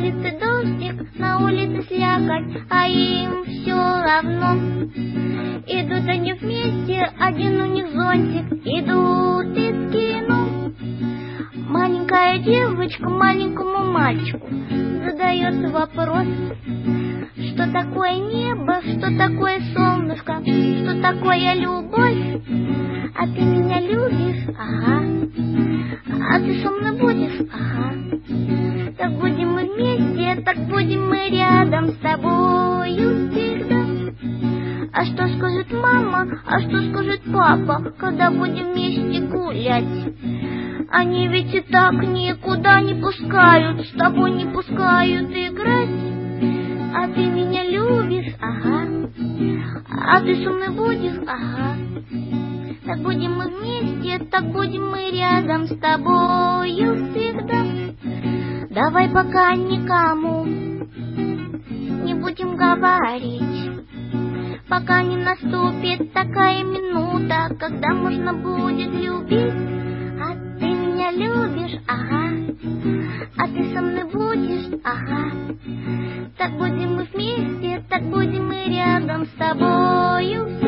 улице дождик, на улице слякоть, а им все равно. Идут они вместе, один у них зонтик, идут из кино. Маленькая девочка маленькому мальчику задает вопрос: что такое небо, что такое солнышко, что такое любовь? А ты меня любишь? Ага. А ты со мной будешь? Ага. Так будем мы вместе, так будем мы рядом с тобою всегда. А что скажет мама, а что скажет папа, когда будем вместе гулять? Они ведь и так никуда не пускают, с тобой не пускают играть. А ты меня любишь? Ага. А ты со мной будешь? Ага. Так будем мы вместе, так будем мы рядом с тобою всегда. Давай пока никому не будем говорить, пока не наступит такая минута, когда можно будет любить. А ты меня любишь? Ага. А ты со мной будешь? Ага. Так будем мы вместе, так будем мы рядом с тобою